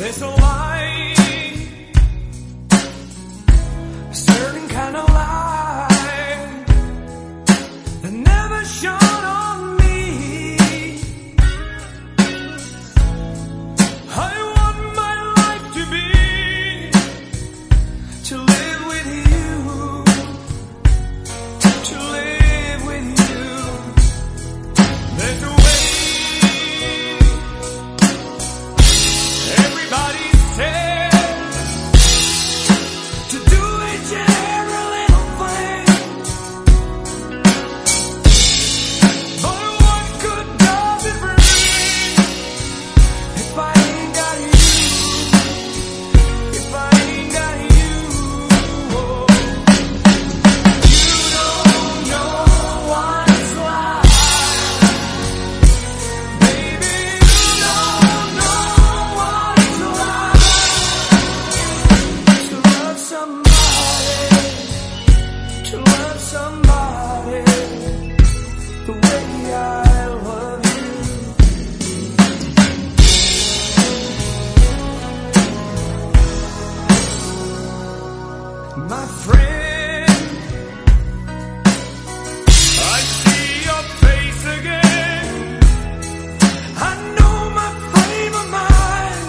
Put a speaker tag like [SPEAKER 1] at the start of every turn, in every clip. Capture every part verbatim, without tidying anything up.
[SPEAKER 1] There's a light, a certain kind of light that never shone on me. I want my life to be, to live with you, to live with you. There's a way. Everybody says to do each and every little thing, but what good does it bring if I ain't got you? If I ain't got you, oh. You don't know what it's like, baby. You don't know what it's like to love somebody, to love somebody the way I love you. My friend, I see your face again. I know my frame of mind.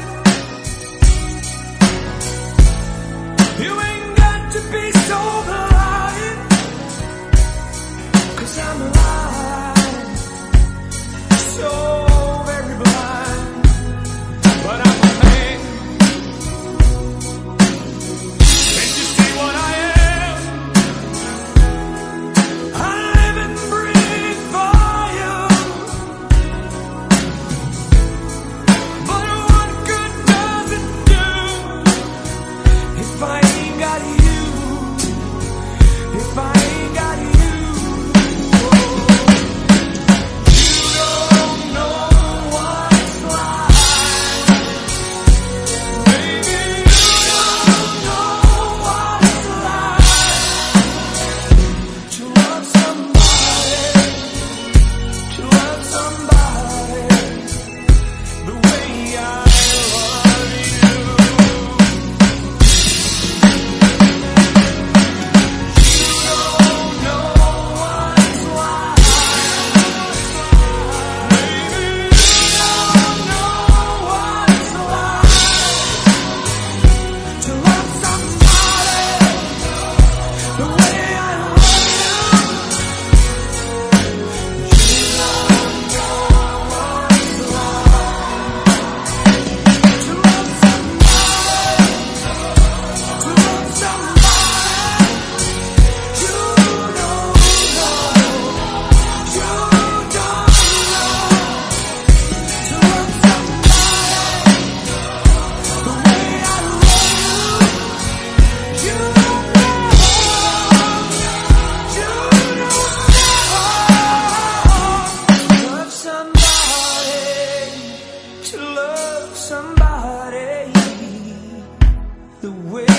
[SPEAKER 1] You ain't got to be so blind, 'cause I'm blind, so very blind. But I'm a man. Can't you see what I am? I live and breathe for you. But what good does it do if I ain't got you? If I ain't got you, oh. You don't know what it's like, baby. You don't know what it's like to love somebody, to love somebody the way I love you. You don't know what it's like, baby. You don't know what it's like to love somebody the way I love you. You don't know what it's like to love somebody, to love somebody. You don't know, you don't know to love somebody the way I love you. You don't know, you don't know love somebody, to love somebody the way